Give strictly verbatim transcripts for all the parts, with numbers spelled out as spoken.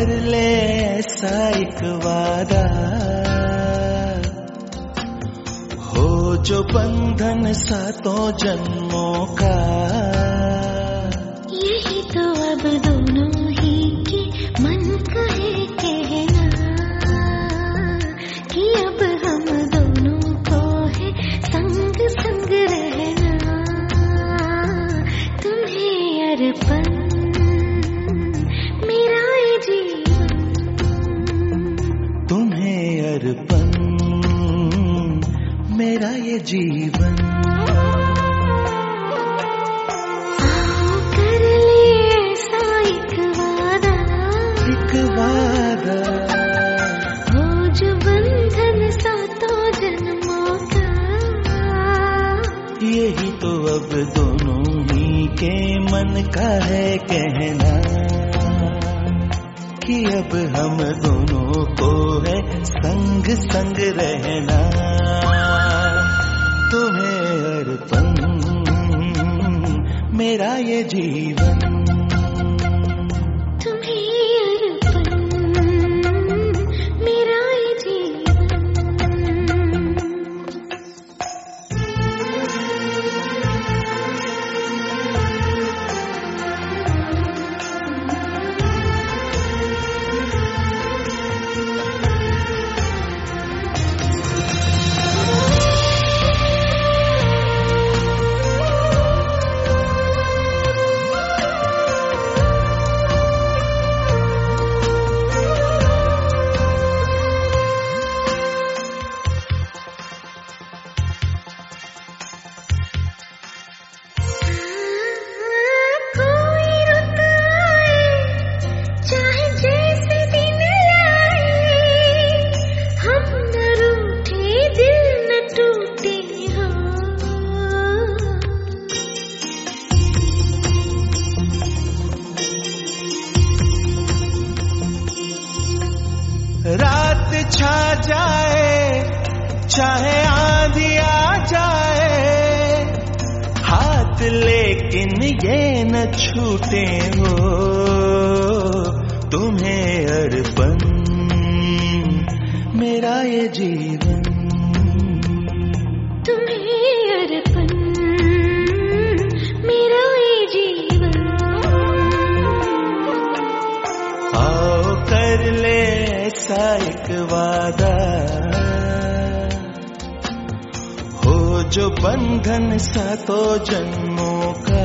कर ले ऐसा एक वादा, हो जो बंधन सातों जन्मों का। यही तो अब दोनों ही के मन कहे कहना, कि अब हम दोनों को है संग संग रहना। तुम्हें अर्पण मेरा ये जीवन, तुम्हें अर्पण मेरा ये जीवन। आओ कर ले ऐसा एक वादा, एक वादा, हो जो बंधन सातों जन्मों का। यही तो अब दोनों ही के मन का है कहना, कि अब हम दोनों को है संग संग रहना। तुम्हें अर्पण मेरा ये जीवन, तुम्हें अर्पण मेरा ये जीवन। रात छा जाए चाहे आंधी आ जाए, हाथ लेकिन ये न छूटे हो। तुम्हें अर्पण मेरा ये जीवन, तुम्हें अर्पण मेरा ये जीवन। आओ कर ले ऐसा एक वादा, हो जो बंधन सातों जन्मों का।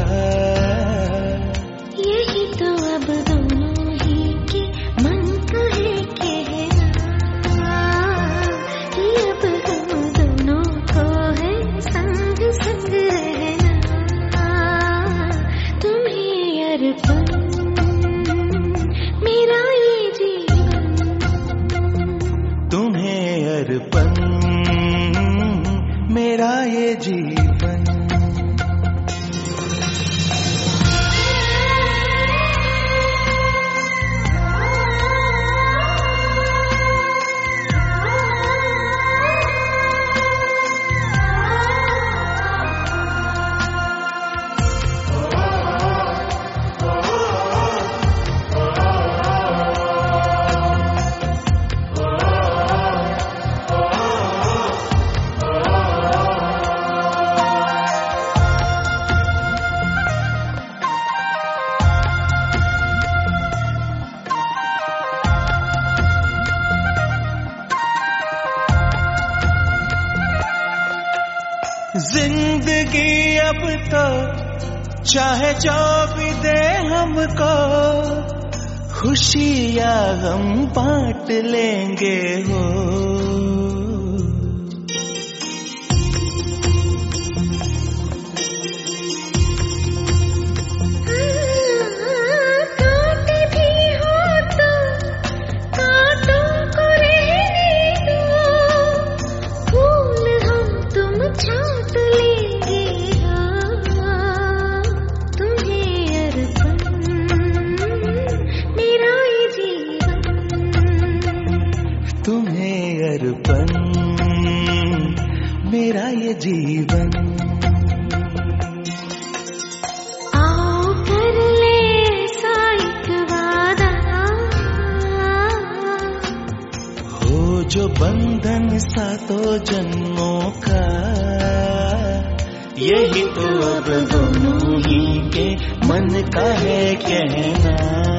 यही तो अब दोनों ही के मन कहे कहना, कि अब हम दोनों को है संग संग रहना। तुम्हें अर्पण मेरा ये जीवन, तुम्हें अर्पण मेरा ये जीवन। जिंदगी अब तो चाहे जो भी दे हमको, खुशी या गम बांट लेंगे हो। बंधन सातों जन्मों का, यही तो अब दोनों ही के मन का है कहना,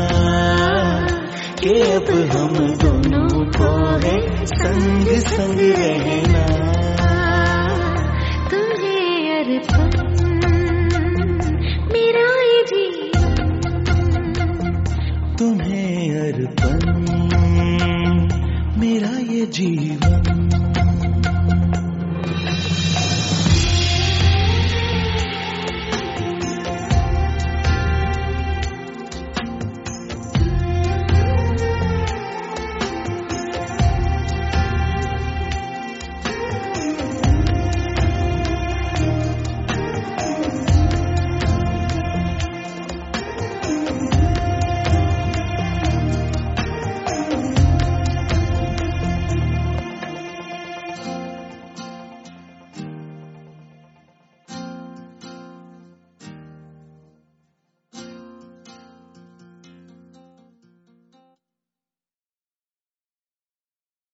कि अब हम दोनों को है संग संग रहना। तुम्हें अर्पण मेरा ये जीवन, तुम्हें अर्पण मेरा ये जीवन।